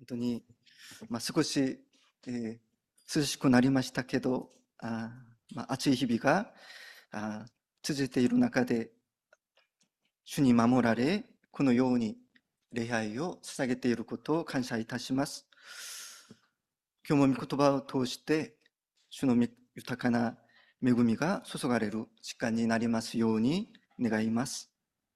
本当に、少し、涼しくなりましたけど、暑い日々が続いている中で、主に守られ、このように礼拝を捧げていることを感謝いたします。今日も御言葉を通して、主の豊かな恵みが注がれる時間になりますように願います。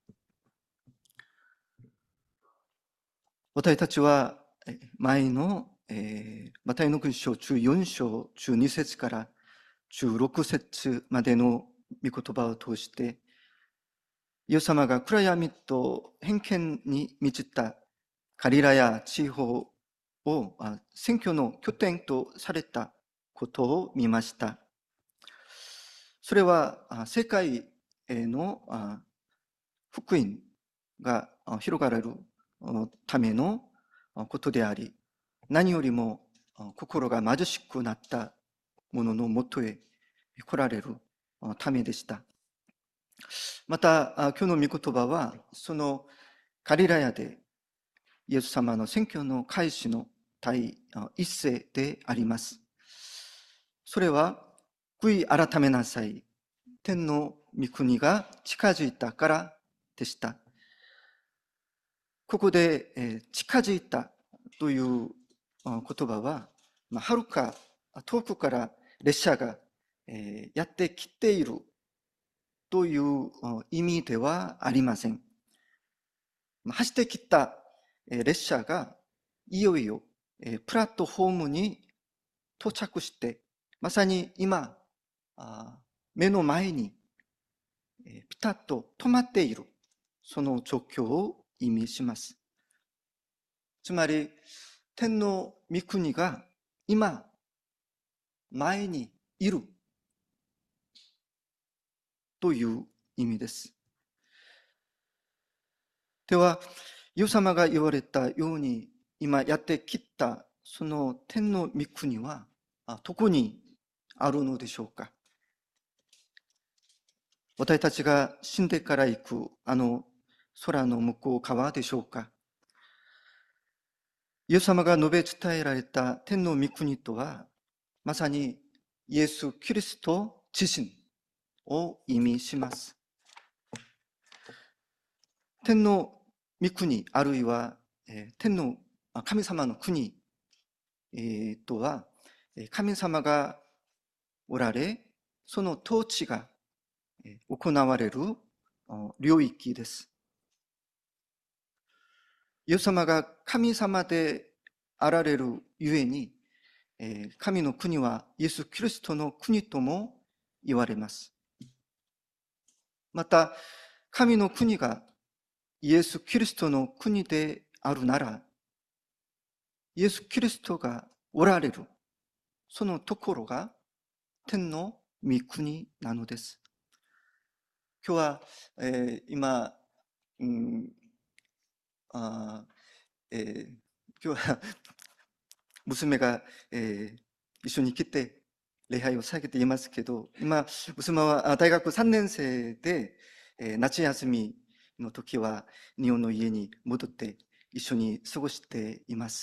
私たちは前のマタイの群章14章12節から16節までの御言葉を通して、イエス様が暗闇と偏見に満ちたガリラヤ地方を選挙の拠点とされたことを見ました。それは世界への福音が広がれるためのことであり、何よりも心が貧しくなった者のもとへ来られるためでした。また、今日の御言葉は、そのガリラヤでイエス様の宣教の開始の第一声であります。それは、悔い改めなさい。天の御国が近づいたからでした。ここで、近づいたという言葉は、はるか遠くから列車が、やってきているという意味ではありません。走ってきた列車がいよいよプラットフォームに到着して、まさに今、目の前にピタッと止まっている、その状況を意味します。つまり、天の御国が今、前にいるという意味です。では、イエス様が言われたように、今やってきたその天の御国はどこにあるのでしょうか。私たちが死んでから行く空の向こう側でしょうか。イエス様が述べ伝えられた天の御国とは、まさにイエス・キリスト自身を意味します。天の御国、あるいは天の神様の国とは、神様がおられ、その統治が行われる領域です。イエス様が神様であられるゆえに、神の国はイエス・キリストの国とも言われます。また、神の国がイエス・キリストの国であるなら、イエス・キリストがおられる、そのところが天の御国なのです。今日は、今、あ今日は娘が、一緒に来て礼拝を下げていますけど、今、娘は大学3年生で、夏休みの時は日本の家に戻って一緒に過ごしています。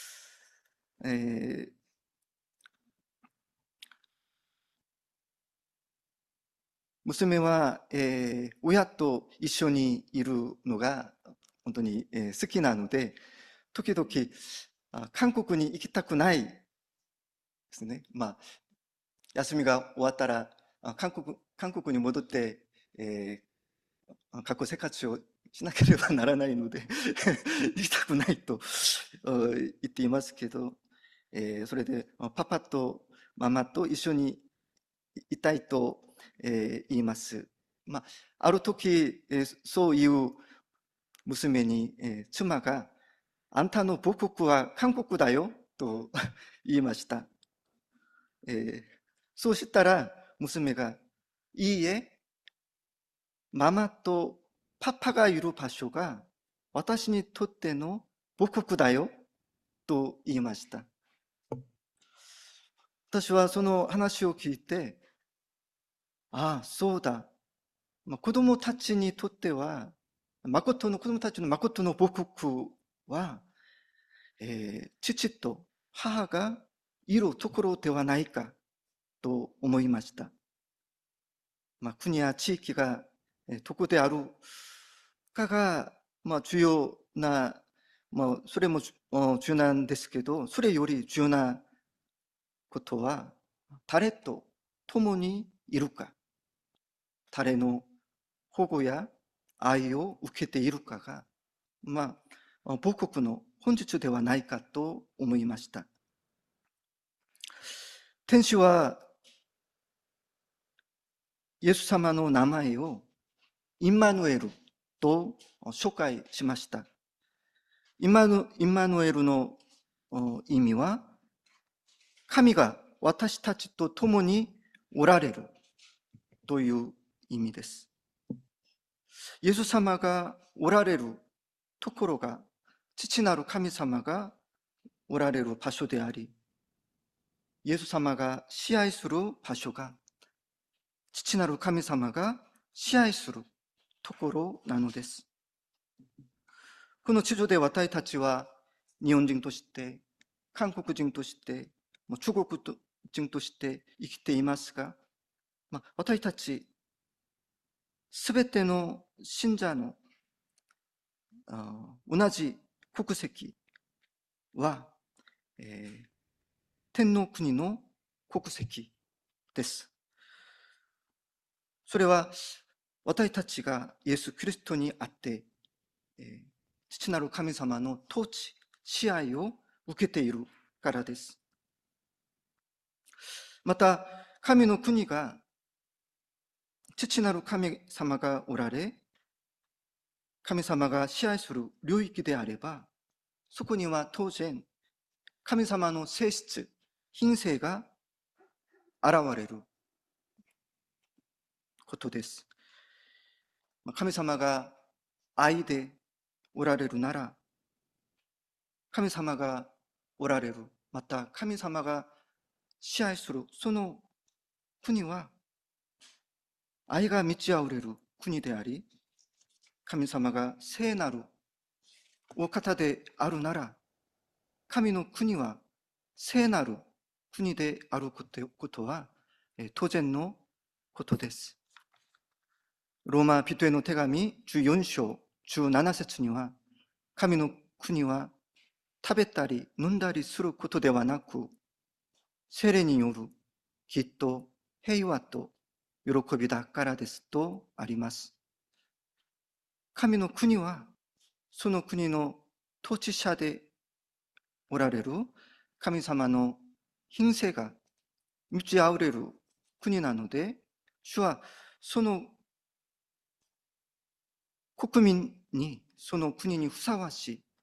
娘は、親と一緒にいるのが本当に、好きなので、時々韓国に行きたくないですね。休みが終わったら韓国に戻って、学校生活をしなければならないので行きたくないと言っていますけど、それでパパとママと一緒にいたいと、言います。ある時、そういう娘に、妻があんたの母国は韓国だよと言いました。そうしたら娘がいいえ、ママとパパがいる場所が私にとっての母国だよと言いました。私はその話を聞いて、ああ、そうだ。子供たちにとっては、子供たちの誠の母国は、 父と母がいるところではないかと思いました。国や地域がどこであるかが、重要な、それも重要なんですけど、それより重要なことは、誰と共にいるか、誰の保護や愛を受けているかが、母国の本質ではないかと思いました。天使はイエス様の名前をインマヌエルと紹介しました。インマヌエルの意味は、神が私たちと共におられるという意味です。イエス様がおられるところが、父なる神様がおられる場所であり、イエス様が支配する場所が、父なる神様が支配するところなのです。この地上で私たちは日本人として、韓国人として、中国人として生きていますが、私たちすべての信者の同じ国籍は、天の国の国籍です。それは私たちがイエス・キリストにあって、父なる神様の統治、支配を受けているからです。また、神の国が、父なる神様がおられ、神様が支配する領域であれば、そこには当然、神様の性質、品性が現れることです。神様が愛でおられるなら、神様がおられる、また神様が支配するその国は愛が満ち溢れる国であり、神様が聖なるお方であるなら、神の国は聖なる国であることは当然のことです。ローマ人への手紙14章17節には、神の国は食べたり飲んだりすることではなく、聖霊による義と平和と喜びだからですとあります。神の国はその国の統治者でおられる神様の品性が満ち溢れる国なので、主はその国民に、その国にふさわしい、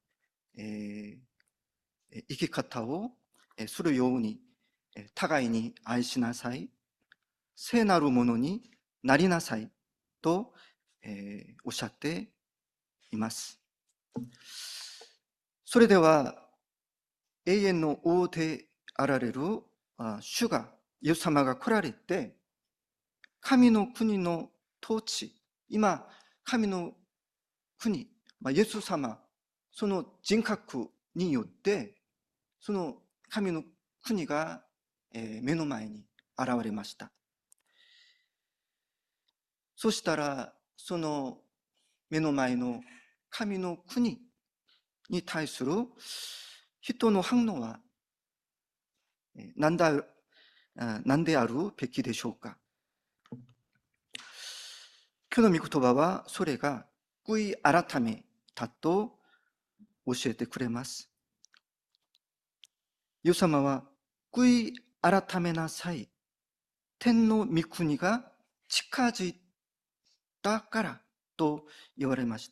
生き方をするように、互いに愛しなさい、聖なるものになりなさいと、おっしゃっています。それでは、永遠の王であられる主が、イエス様が来られて、神の国の統治、今、神の国、イエス様、その人格によって、その神の国が目の前に現れました。そしたら、その目の前の神の国に対する人の反応は何であるべきでしょうか。今日の御言葉はそれが悔い改めだと教えてくれます。イエス様は悔い改めなさい。天の御国が近づいたからと言われました。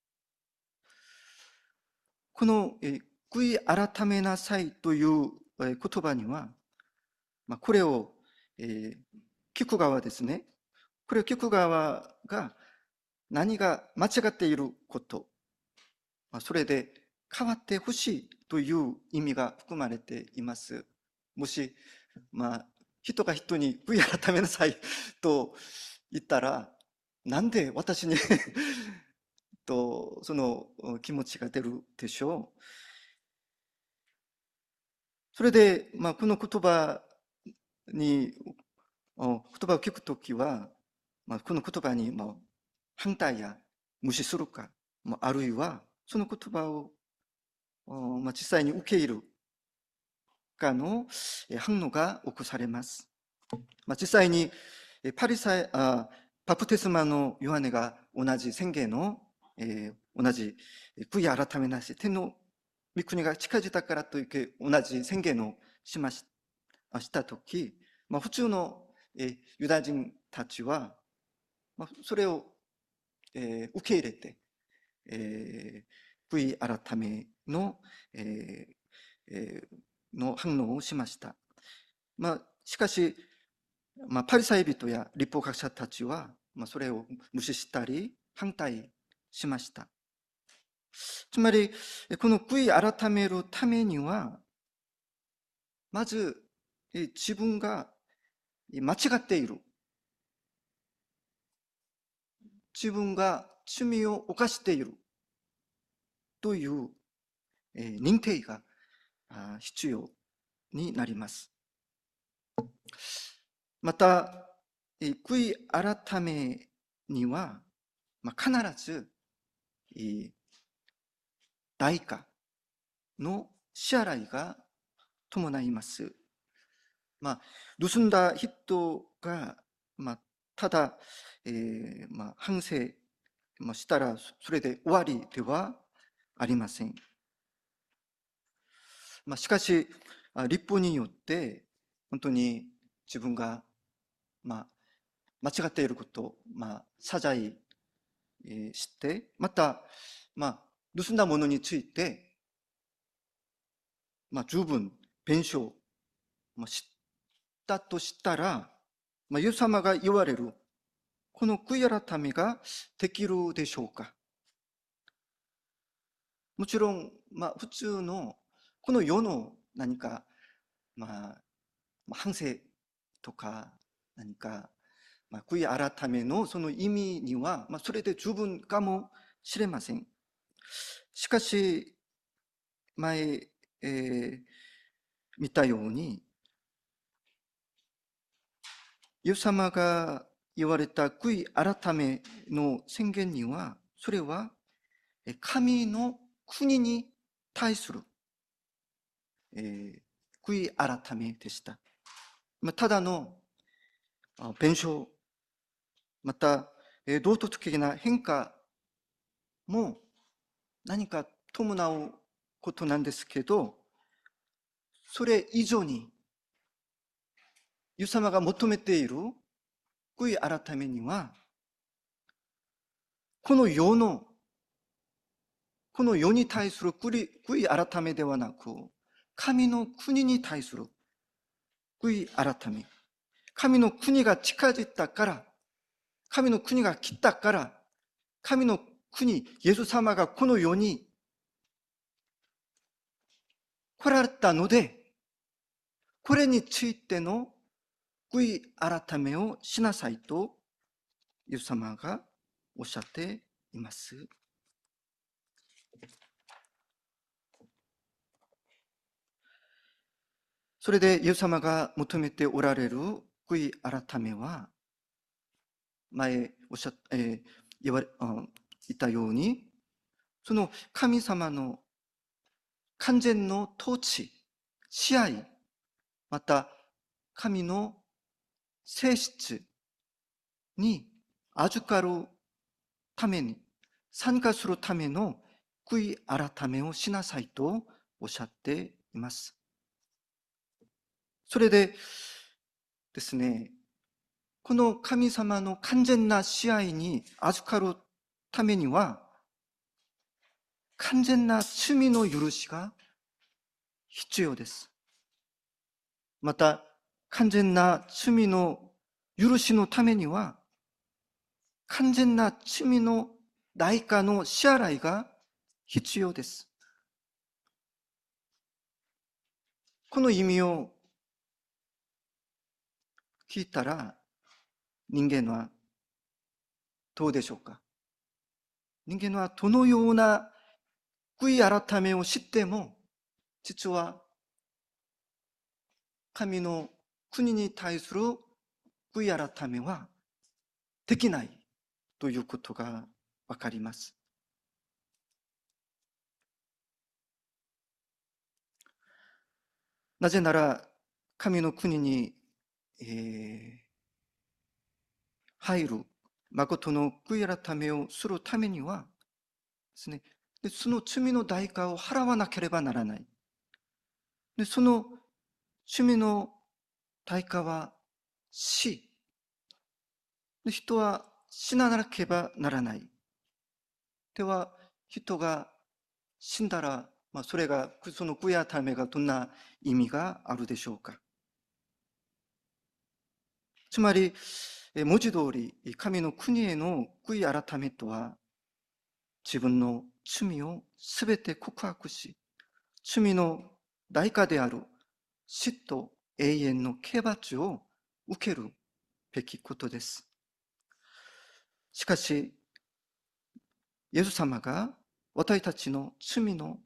この悔い改めなさいという言葉には、これを聞く側ですね。これを聞く側が何が間違っていること、それで変わってほしいという意味が含まれています。もし、人が人に悔い改めなさいと言ったら、なんで私にとその気持ちが出るでしょう。 それで、このに、言葉を聞くときは、この言葉に、反対や無視するか、あるいは、その言葉を、実際に受け入れるかの反応が起こされます。実際に、パリサイ、あバプテスマのヨハネが同じ宣言の、同じ悔い改めなし、天の御国が近づいたからといって同じ宣言をしたとき、普通のユダヤ人たちは、それを、受け入れて、悔い改めの、えの反応をしました。しかし、パリサイ人や立法学者たちは、それを無視したり反対しました。つまり、この悔い改めるためには、まず自分が間違っている、自分が罪を犯しているという認定が必要になります。また、悔い改めには、必ず代価の支払いが伴います。盗んだ人が、ただ、反省したらそれで終わりではありません。しかし、立法によって本当に自分が、間違っていること、謝罪して、また、盗んだものについて、十分弁償したとしたら、イエス様が言われるこの悔い改めができるでしょうか。もちろん、普通のこの世の何か、反省とか何か、悔い改めのその意味には、それで十分かもしれません。しかし、前、見たように、イエス様が言われた悔い改めの宣言には、それは神の国に対する、悔い改めでした。ただの弁償、また道徳的な変化も何か伴うことなんですけど、それ以上に、イエス様が求めている悔い改めには、この世に対する悔い改めではなく、神の国に対する悔い改め。神の国が近づいたから、神の国が来たから、神の国、イエス様がこの世に来られたので、これについての悔い改めをしなさいと、イエス様がおっしゃっています。それでイエス様が求めておられる悔い改めは、前おっしゃ言ったように、その神様の完全の統治、支配、また神の性質に預かるために、参加するための悔い改めをしなさいとおっしゃっています。それでですね、この神様の完全な支配に預かるためには、完全な罪の許しが必要です。また、完全な罪の許しのためには、完全な罪の代価の支払いが必要です。この意味を聞いたら、人間はどうでしょうか。人間はどのような悔い改めを知っても、実は神の国に対する悔い改めはできないということがわかります。なぜなら、神の国に、入る誠の悔い改めをするためにはですね、でその罪の代価を払わなければならない。でその罪の代価は死。で人は死ななければならない。では、人が死んだら、それが、その悔い改めがどんな意味があるでしょうか。つまり、文字通り、神の国への悔い改めとは、自分の罪をすべて告白し、罪の代価である死と永遠の刑罰を受けるべきことです。しかし、イエス様が私たちの罪の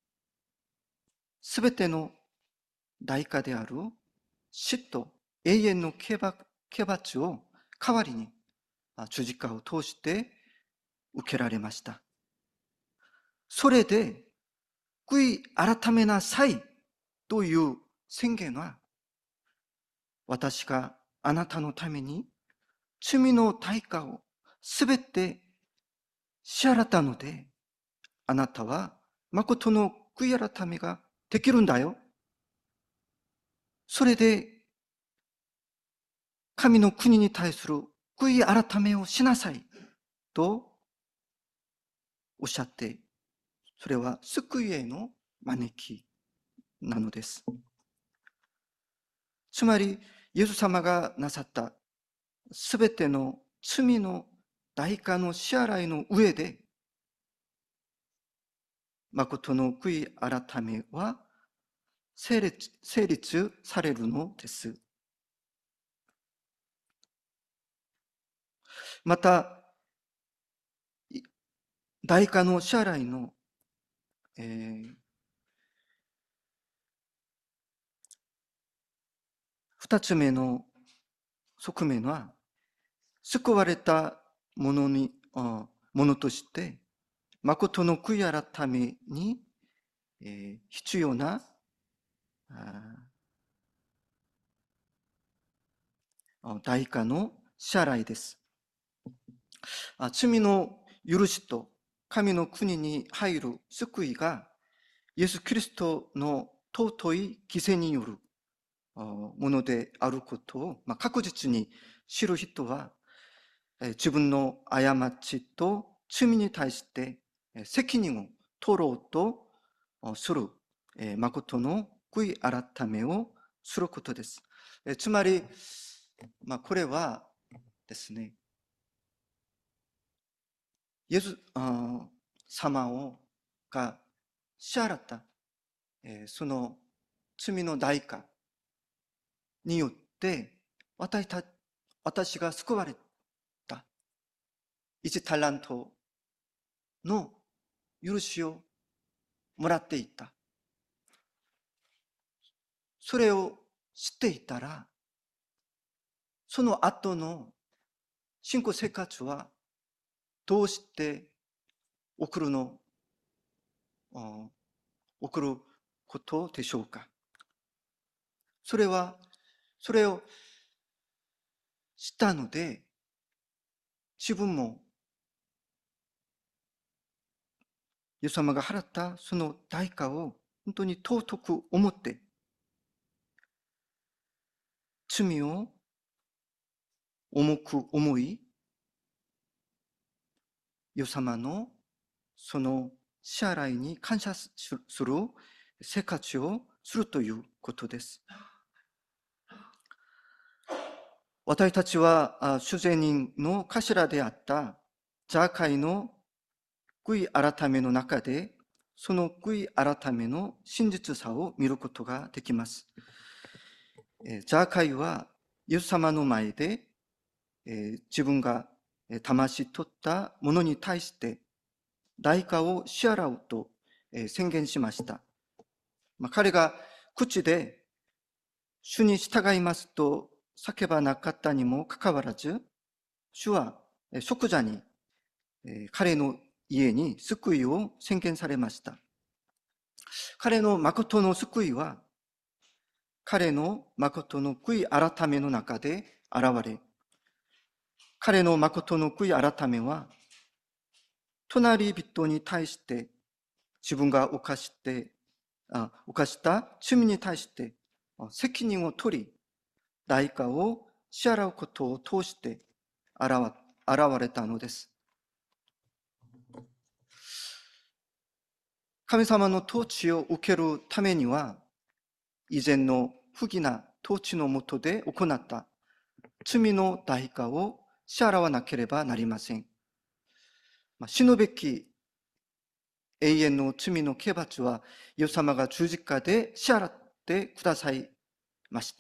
すべての代価である死と永遠の刑罰を代わりに十字架を通して受けられました。それで悔い改めなさいという宣言は、私があなたのために罪の代価をすべて支払ったので、あなたは誠の悔い改めができるんだよ。それで神の国に対する悔い改めをしなさいとおっしゃって、それは救いへの招きなのです。つまり、イエス様がなさったすべての罪の代価の支払いの上で、誠の悔い改めは成立されるのです。また、代価の支払いの、二つ目の側面は、救われたものとして、誠の悔い改めに、必要な代価の支払いです。罪の許しと神の国に入る救いが、イエス・キリストの尊い犠牲によるものであることを、確実に知る人は、自分の過ちと罪に対して責任を取ろうとする誠の悔い改めをすることです。つまり、これはですね、イエス様が支払ったその罪の代価によって私が救われた1タラントの許しをもらっていた。それを知っていたら、その後の信仰生活はどうして送ることでしょうか。それを知ったので、自分もイエス様が払ったその代価を本当に尊く思って、罪を重く思い、イエス様のその支払いに感謝する生活をするということです。私たちは主税人の頭であったザーカイの悔い改めの中で、その悔い改めの真実さを見ることができます。ザーカイはイエス様の前で自分が魂取ったものに対して代価を支払うと宣言しました。彼が口で主に従いますと叫ばなかったにもかかわらず、主は即座に彼の家に救いを宣言されました。彼の誠の救いは、彼の誠の悔い改めの中で現れ、彼の誠の悔い改めは、隣人に対して自分が犯した罪に対して責任を取り、代価を支払うことを通して現れたのです。神様の統治を受けるためには、以前の不義な統治の下で行った罪の代価を支払わなければなりません。死ぬべき永遠の罪の刑罰は、イエス様が十字架で支払ってくださいました。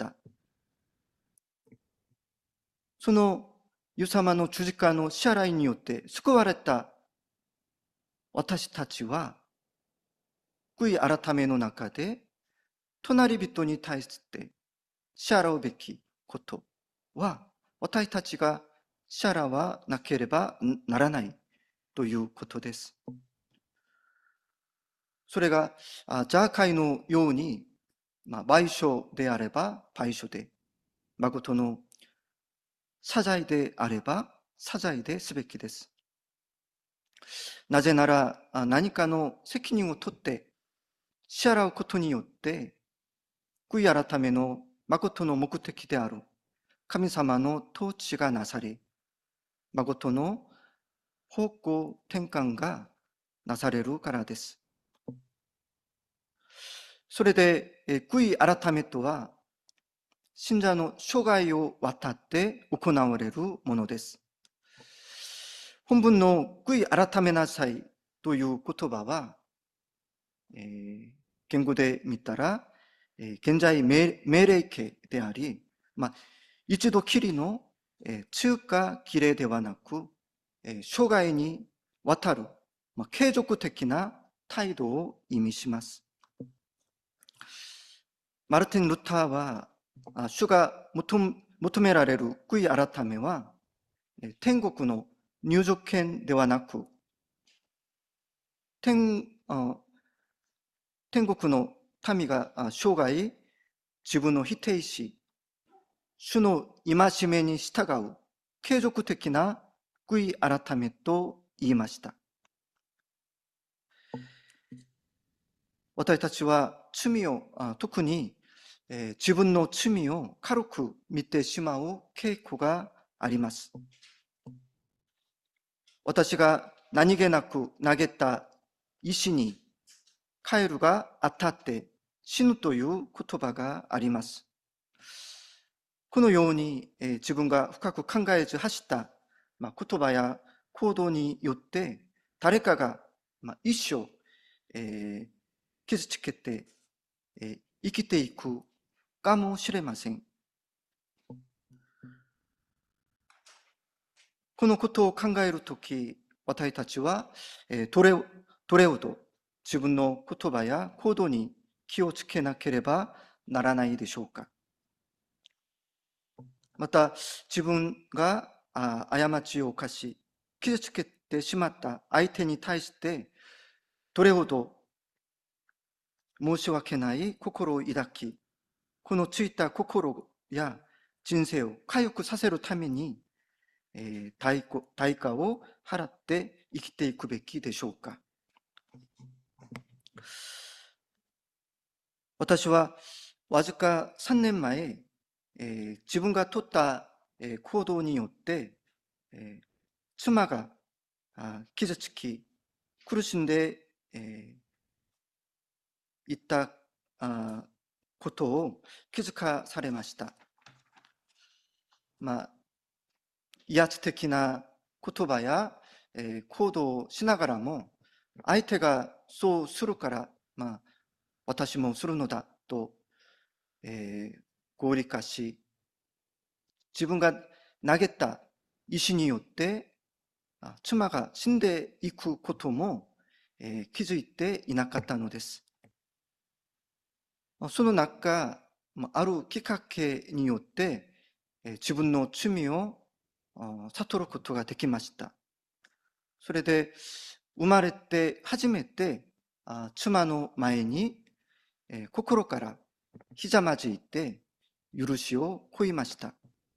そのイエス様の十字架の支払いによって救われた私たちは、悔い改めの中で隣人に対して支払うべきことは、私たちが支払わなければならないということです。それがザーカイのように、賠償であれば賠償で、誠の謝罪であれば謝罪ですべきです。なぜなら、何かの責任を取って支払うことによって、悔い改めの誠の目的である神様の統治がなされ、誠の方向転換がなされるからです。それで、悔い改めとは、信者の生涯を渡って行われるものです。本文の悔い改めなさいという言葉は、言語で見たら、現在命令形であり、一度きりの中華儀礼ではなく、生涯にわたる継続的な態度を意味します。マルティン・ルターは、主が求められる悔い改めは、天国の入場券ではなく、天国の民が生涯自分を否定し、主の戒めに従う継続的な悔い改めと言いました。私たちは罪を、特に自分の罪を軽く見てしまう傾向があります。私が何気なく投げた石にカエルが当たって死ぬという言葉があります。このように自分が深く考えず発した言葉や行動によって誰かが一生傷つけて生きていくかもしれません。このことを考えるとき、私たちはどれほど自分の言葉や行動に気をつけなければならないでしょうか。また、自分が過ちを犯し、傷つけてしまった相手に対して、どれほど申し訳ない心を抱き、このついた心や人生を回復させるために、代価を払って生きていくべきでしょうか。私はわずか3年前、自分が取った行動によって、妻が傷つき苦しんでいったことを気づかされました。威圧的な言葉や行動をしながらも、相手がそうするから、私もするのだと、合理化し、自分が投げた石によって妻が死んでいくことも、気づいていなかったのです。その中、 あるきっかけによって、自分の罪を悟ることができました。それで、生まれて初めて、妻の前に、心からひざまずいて、許しを請いました。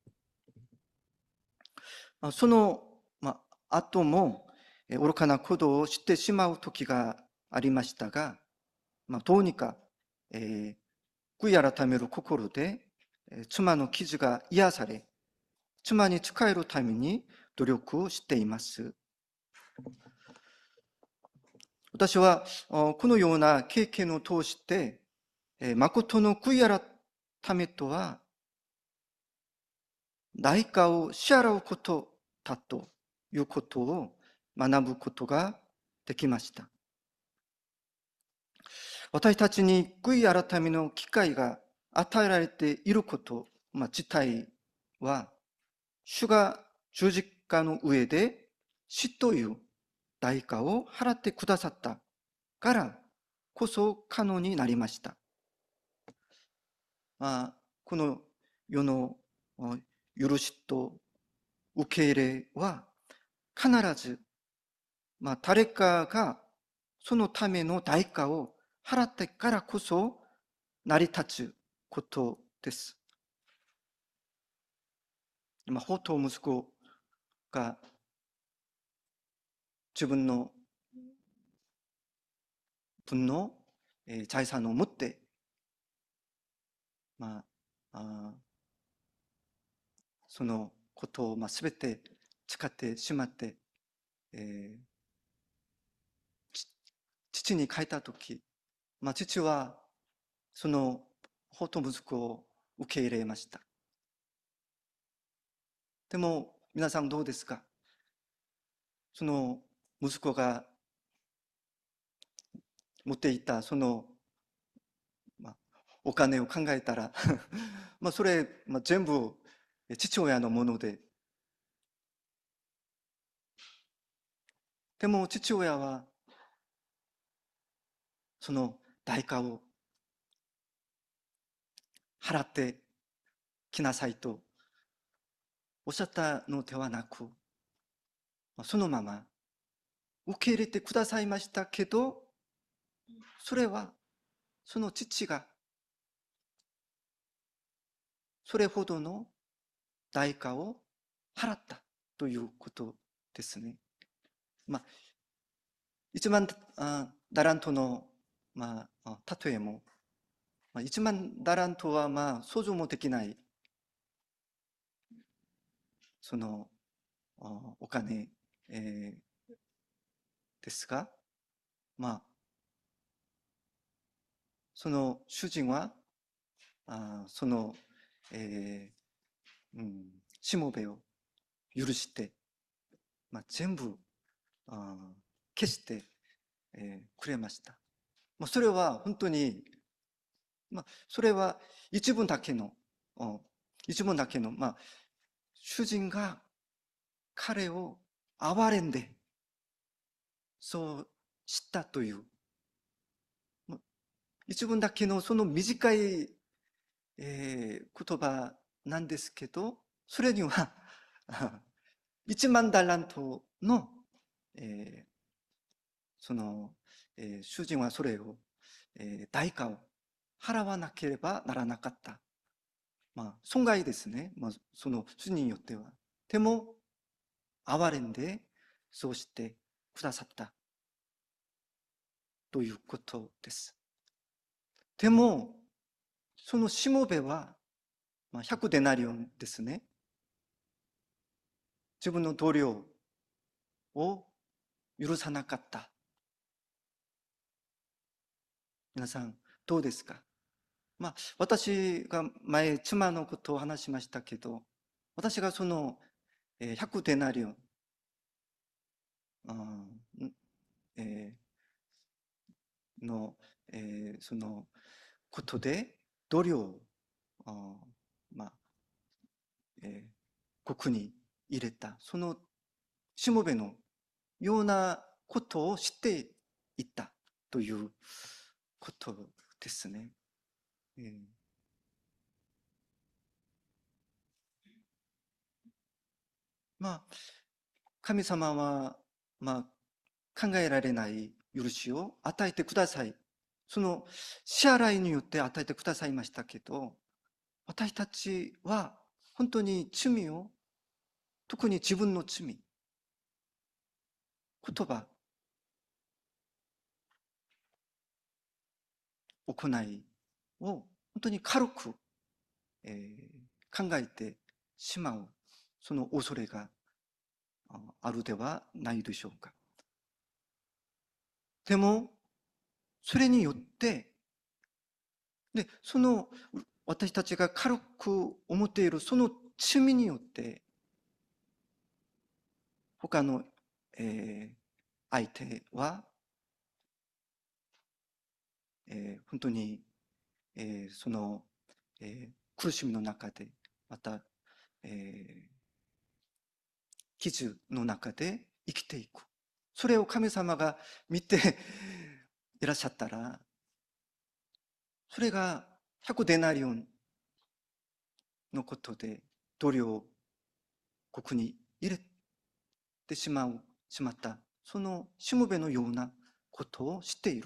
その、後も、愚かなことをしてしまう時がありましたが、どうにか、悔い改める心で、妻の傷が癒され、妻に仕えるために努力をしています。私は、このような経験を通して、誠の悔い改めとは、代価を支払うことだということを学ぶことができました。私たちに悔い改めの機会が与えられていること、自体は、主が十字架の上で死という代価を払ってくださったからこそ可能になりました。この世の許しと受け入れは必ず、誰かがそのための代価を払ってからこそ成り立つことです。法と息子が自分の分の財産を持って、そのことを全て使ってしまって、父に書いたとき、父はその法と息子を受け入れました。でも皆さんどうですか？その息子が持っていたその、お金を考えたらそれ、全部父親のもので、でも父親はその代価を払ってきなさいとおっしゃったのではなく、そのまま受け入れてくださいましたけど、それはその父がそれほどの代価を払ったということですね。一万ダラントの、例えも、一万ダラントは想像もできないそのお金、ですが、その主人はその、しもべを許して、全部消して、くれました。それは本当に、それは一文だけの、一文だけの、主人が彼を憐れんで、そうしたという、一文だけのその短い、言葉なんですけど、それには1万ダラントの、その、主人はそれを、代価を払わなければならなかった。損害ですね。その主人によっては。でも、憐れんで、そうしてくださったということです。でも、そのしもべは、100デナリオンですね。自分の同僚を許さなかった。皆さん、どうですか？私が前、妻のことを話しましたけど、私がその100デナリオン、えの、そのことで、度量を、まあ、国に入れた、そのしもべのようなことをしていったということですね。 神様は、考えられない許しを与えてください。その支払いによって与えてくださいましたけど、私たちは本当に罪を、特に自分の罪、言葉、行いを本当に軽く、考えてしまう、その恐れがあるではないでしょうか。でも、それによって、その私たちが軽く思っているその罪によって、他の、相手は、本当に、その、苦しみの中で、また、傷の中で生きていく。それを神様が見ていらっしゃったら、それが100デナリオンのことで、度量国に入れてしまった、そのしもべのようなことを知っている。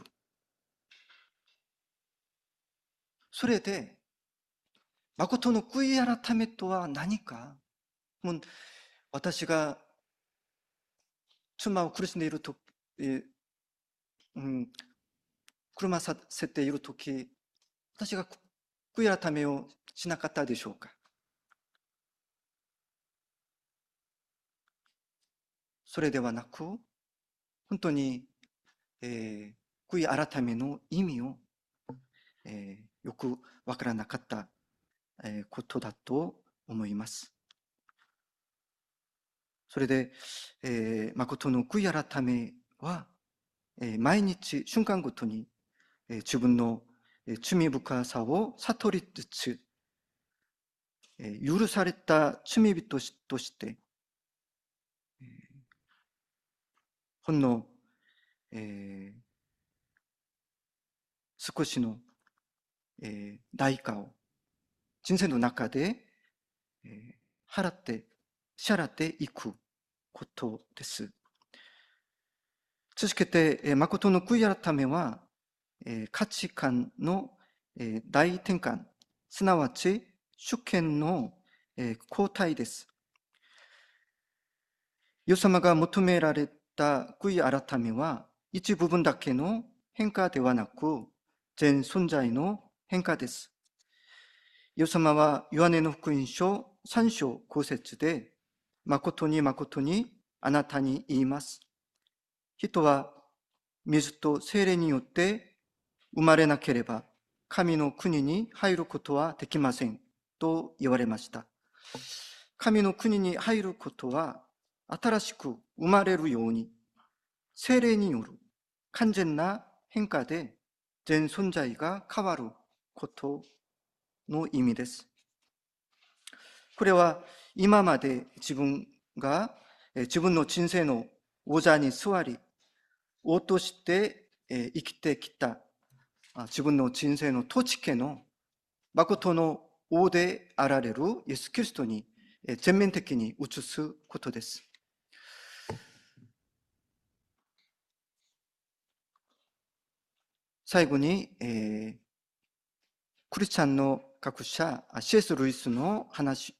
それで、誠の悔い改めとは何か、もう私が妻を苦しんでいると、うん、車させているとき、私が悔い改めをしなかったでしょうか。それではなく、本当に、悔い改めの意味を、よくわからなかった、ことだと思います。それで、誠の悔い改めは、毎日瞬間ごとに、自分の罪深さを悟りつつ、許された罪人として、ほんの、少しの、代価を人生の中で、支払っていくことです。続けて、誠の悔い改めは、価値観の、大転換、すなわち主権の、交代です。イエス様が求められた悔い改めは、一部分だけの変化ではなく、全存在の変化です。イエス様はヨハネの福音書3章5節で、誠に誠にあなたに言います。人は水と聖霊によって生まれなければ神の国に入ることはできませんと言われました。神の国に入ることは新しく生まれるように聖霊による完全な変化で全存在が変わることの意味です。これは今まで自分が自分の人生の王座に座り王として生きてきた自分の人生の統治家の誠の王であられるイエス・キリストに全面的に移すことです。最後に、クリスチャンの学者C.S. ルイスの話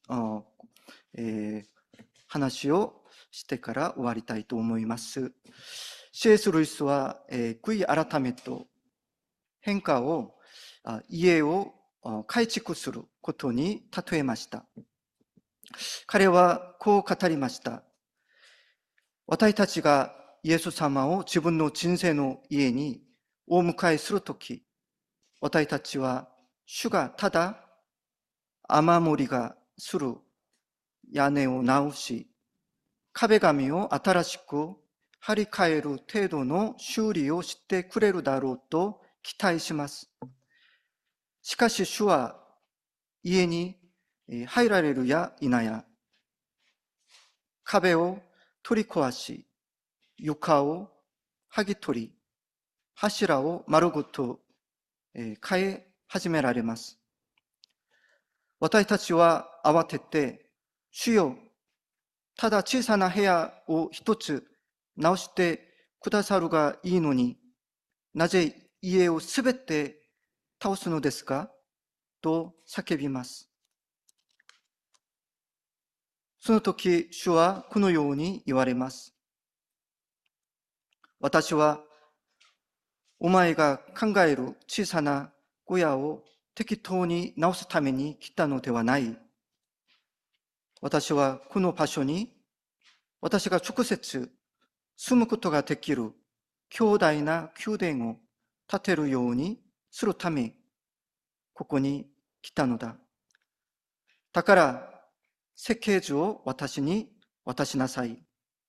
をしてから終わりたいと思います。C.S. ルイスは、悔い改めと変化を家を改築することに例えました。彼はこう語りました。私たちがイエス様を自分の人生の家にお迎えするとき、私たちは主がただ雨漏りがする屋根を直し、壁紙を新しく張り替える程度の修理をしてくれるだろうと期待します。しかし主は家に入られるや否や、壁を取り壊し、床を剥ぎ取り、柱を丸ごと変え始められます。私たちは慌てて、主よ、 ただ小さな部屋を一つ直してくださるがいいのに、なぜ家をすべて倒すのですかと叫びます。その時、主はこのように言われます。私は、お前が考える小さな小屋を適当に直すために来たのではない。私はこの場所に、私が直接住むことができる強大な宮殿を建てるようにするため、ここに来たのだ。だから、設計図を私に渡しなさい。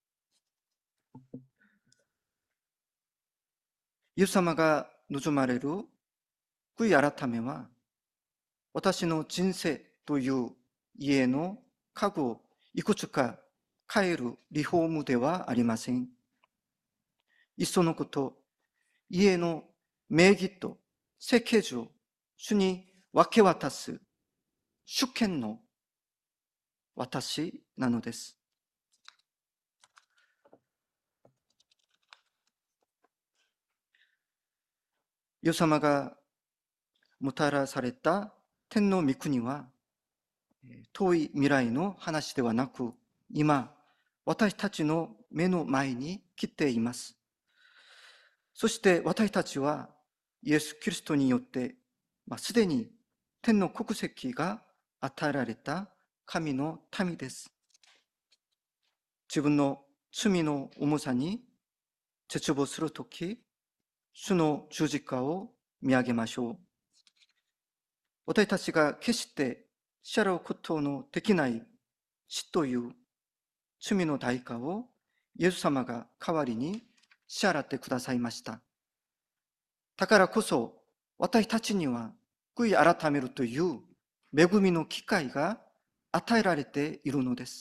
イエス様が望まれる悔い改めは、私の人生という家の家具をいくつか変えるリフォームではありません。いっそのこと、家の名義と設計図を主に分け渡す主権の私なのです。イエス様がもたらされた天の御国は、遠い未来の話ではなく、今、私たちの目の前に来ています。そして私たちは、イエス・キリストによって、すでに天の国籍が与えられた神の民です。自分の罪の重さに絶望するとき、主の十字架を見上げましょう。私たちが決して支払うことのできない死という罪の代価をイエス様が代わりに支払ってくださいました。だからこそ私たちには悔い改めるという恵みの機会が与えられているのです。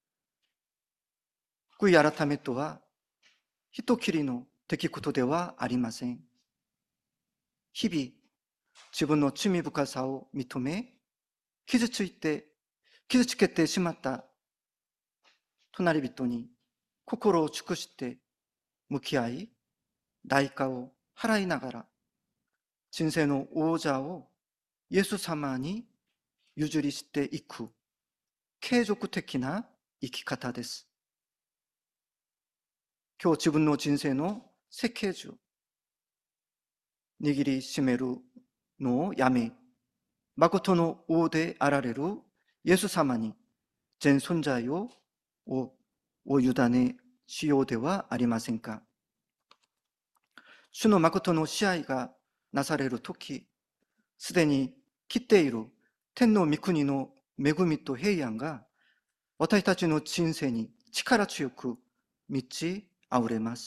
悔い改めとは一きりの出来事ではありません。日々自分の罪深さを認め、傷つけてしまった隣人に心を尽くして向き合い、代価を払いながら、人生の王者をイエス様に譲りしていく継続的な生き方です。今日自分の人生の設計図、握りしめるのをやめ、誠の王であられるイエス様に全存在をお委ねしようではありませんか。主の誠の支配がなされるとき、すでに来ている天の御国の恵みと平安が私たちの人生に力強く満ち溢れます。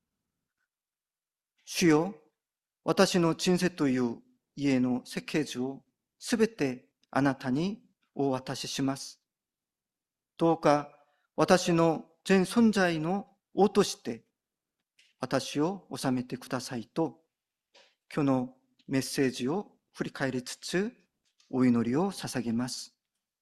主よ、私の人生という家の設計図をすべてあなたにお渡しします。どうか私の全存在の王として私を治めてくださいと、今日のメッセージを振り返りつつお祈りを捧げます。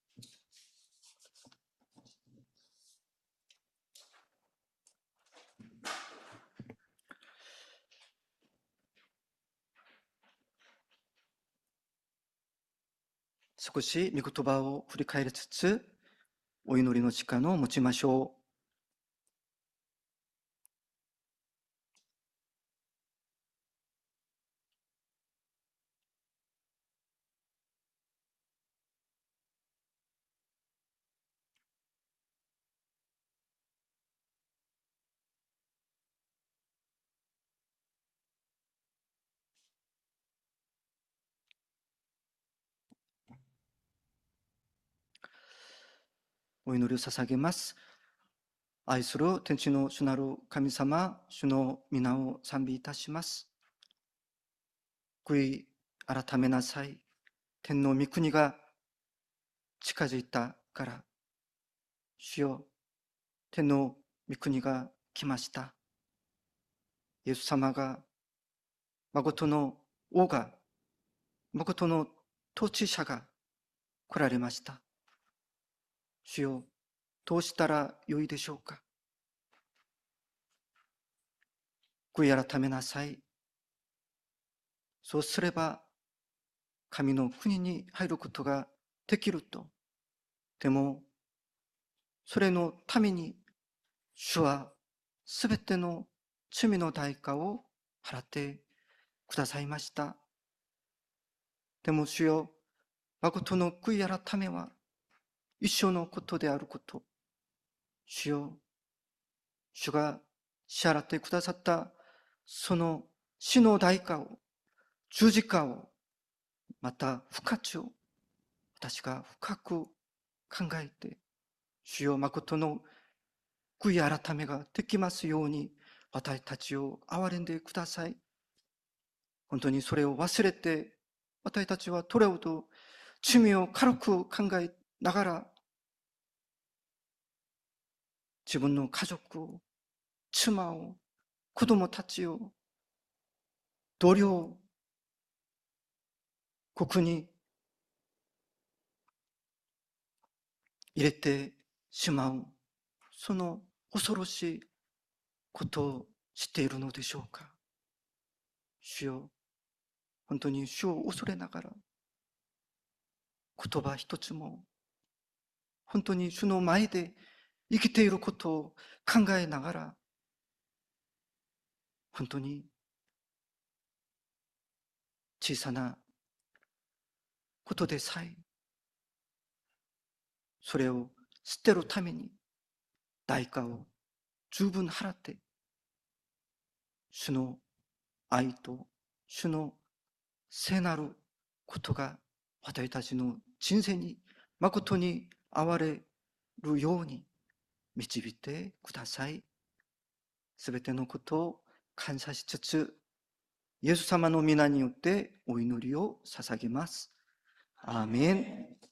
少し御言葉を振り返りつつお祈りの時間を持ちましょう。お祈りを捧げます。愛する天地の主なる神様、主の皆を賛美いたします。悔い改めなさい。天の御国が近づいたから、主よ、天の御国が来ました。イエス様が、誠の王が、誠の統治者が来られました。主よ、 どうしたらよいでしょうか。悔い改めなさい。そうすれば神の国に入ることができると。でもそれのために主はすべての罪の代価を払ってくださいました。でも主よ、誠の悔い改めは一生のことであること。主よ、主が支払ってくださったその死の代価を、十字架を、また不価値を私が深く考えて、主よ、誠の悔い改めができますように私たちを憐れんでください。本当にそれを忘れて、私たちはどれほど罪を軽く考えながら、自分の家族を、妻を、子供たちを、同僚を、国に入れてしまう、その恐ろしいことを知っているのでしょうか。主よ、本当に主を恐れながら、言葉一つも、本当に主の前で生きていることを考えながら、本当に小さなことでさえ、それを捨てるために代価を十分払って、主の愛と主の聖なることが私たちの人生に誠に憐れるように導いてください。すべてのことを感謝しつつ、イエス様の皆によってお祈りを捧げます。アーメン。